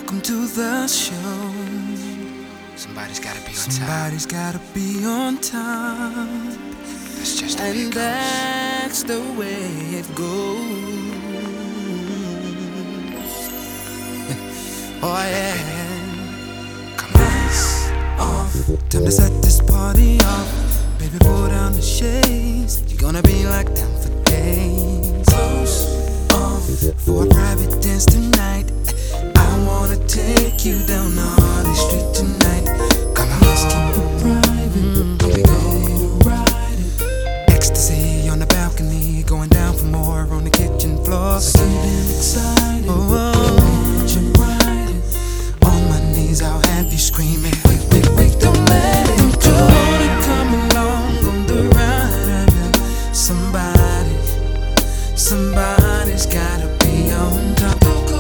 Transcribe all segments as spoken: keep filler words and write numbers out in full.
Welcome to the show. Somebody's gotta be on Somebody's top. gotta be on top. That's just the way And it goes. that's the way it goes. Oh yeah. Come on. Lights off. Time to set this party off. Baby, pull down the shades. You're gonna be locked down for days. Close off for a private dance tonight. I wanna take you down the Harley Street tonight. Come on, let's keep it private. Mm-hmm. We go ride it. Ecstasy on the balcony, going down for more on the kitchen floor. So getting excited. Oh, oh. You're riding. On my knees, I'll have you screaming. Wait, wait, wait, don't let it go. Wanna come along on the ride. Somebody, somebody's gotta be on top.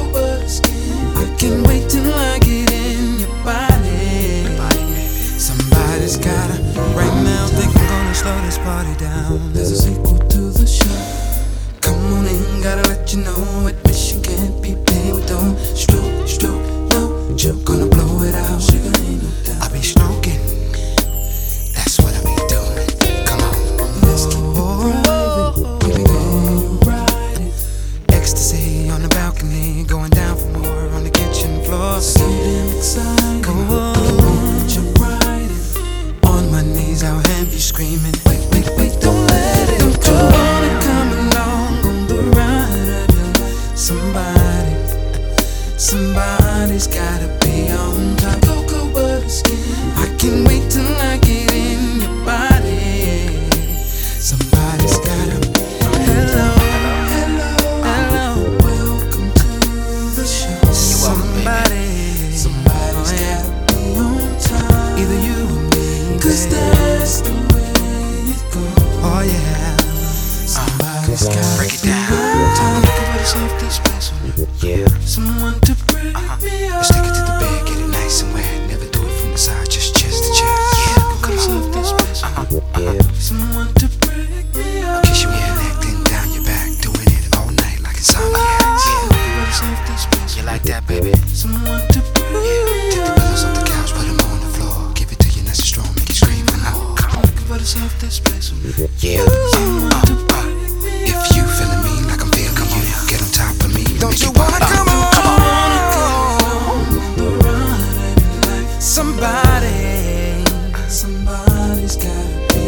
I can't wait till I get in your body. Somebody's gotta. Right now, think I'm gonna slow this party down. There's a sequel to the show. Come on in, gotta let you know admission can't be paid with don't. Stroke, stroke, no joke, gonna blow it out. I'll be stroking. That's what I'll be doing. Come on, let's keep it private. Here we go, ride it. Ecstasy on the balcony, going down for more on the kitchen floor. Getting excited. Go on, you're riding. On my knees, I'll have you screaming. Wait, wait, wait, don't let it go. Wanna come along on the ride. Somebody, somebody's gotta be on top. Cocoa butter skin. I can't wait till I get in your body. Somebody's gotta. Hello, hello, hello. Welcome to the show. Somebody, somebody's gotta be on top. Either you or me, 'cause that's the way it goes. Oh yeah. Somebody's gotta break it be down. on top. Everybody's off this place on you. Yeah. Someone to break Uh-huh. me up. Let's take it to the bed, get it nice and wet. Never do it from the side, just chest to chest. Yeah, come Everybody's on. off this place on you. Uh-huh. Uh-huh. Someone to break me up. Kiss you here and acting down your back, doing it all night like insomniac. Yeah. Everybody's off this place. You like that, baby? Someone to break Yeah. me Take the up. pillows off the couch, put them on the floor. Give it to you nice and strong, make you scream for more. Come on. Everybody's off this place on you. Yeah. Someone Uh, to uh. break me up. If you feeling me like I'm feeling you, get on top of me. Don't make you it pop. wanna Uh, come on? Come on. Somebody, somebody's gotta be.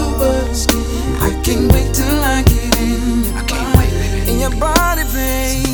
Whoa, I can't wait till I get in your I can't body, wait, baby. in your body, baby.